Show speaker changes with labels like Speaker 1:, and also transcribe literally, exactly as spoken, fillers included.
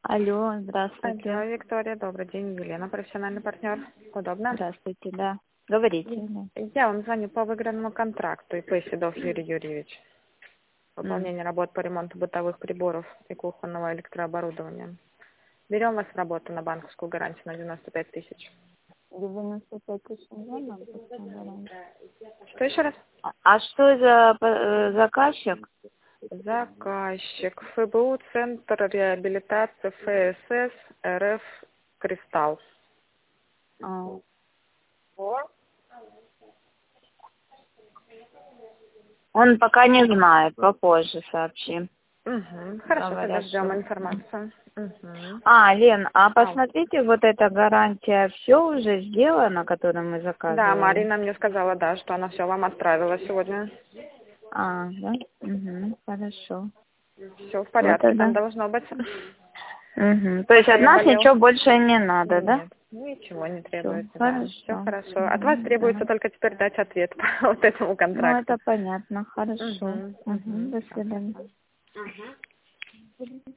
Speaker 1: Алло,
Speaker 2: Алло,
Speaker 1: здравствуйте.
Speaker 2: Виктория, добрый день. Елена, профессиональный партнер. Удобно?
Speaker 1: Здравствуйте, да. Говорите. Да.
Speaker 2: Я вам звоню по выигранному контракту ИП Седов Юрий Юрьевич.
Speaker 1: М.
Speaker 2: Выполнение работ по ремонту бытовых приборов и кухонного электрооборудования. Берем вас в работу на банковскую гарантию на девяносто пять тысяч.
Speaker 1: девяносто пять тысяч миллионов, допустим, гарантия.
Speaker 2: Что еще раз?
Speaker 1: А а что за э, заказчик?
Speaker 2: Заказчик. ФБУ, Центр реабилитации ФСС РФ «Кристалл».
Speaker 1: А, Он пока не знает, попозже сообщим.
Speaker 2: Угу. Хорошо, тогда
Speaker 1: Говорят,
Speaker 2: ждем
Speaker 1: что...
Speaker 2: информацию. Угу.
Speaker 1: А, Лен, а
Speaker 2: А,
Speaker 1: посмотрите, вот эта гарантия, все уже сделано, которую мы
Speaker 2: да,
Speaker 1: заказывали?
Speaker 2: Марина мне сказала, да, что она все вам отправила сегодня.
Speaker 1: А, да? Угу, хорошо.
Speaker 2: Все в
Speaker 1: Вот
Speaker 2: порядке, там
Speaker 1: тогда.
Speaker 2: должно быть.
Speaker 1: Угу. То есть
Speaker 2: Пока
Speaker 1: от
Speaker 2: я
Speaker 1: нас
Speaker 2: болел.
Speaker 1: ничего больше не надо, да?
Speaker 2: Нет, ничего не
Speaker 1: Все,
Speaker 2: требуется, да. Все
Speaker 1: хорошо.
Speaker 2: хорошо. От вас
Speaker 1: Мгм,
Speaker 2: требуется
Speaker 1: да.
Speaker 2: только теперь дать ответ по вот этому
Speaker 1: Ну,
Speaker 2: контракту.
Speaker 1: это понятно. Хорошо.
Speaker 2: Угу,
Speaker 1: Угу,
Speaker 2: угу.
Speaker 1: до свидания.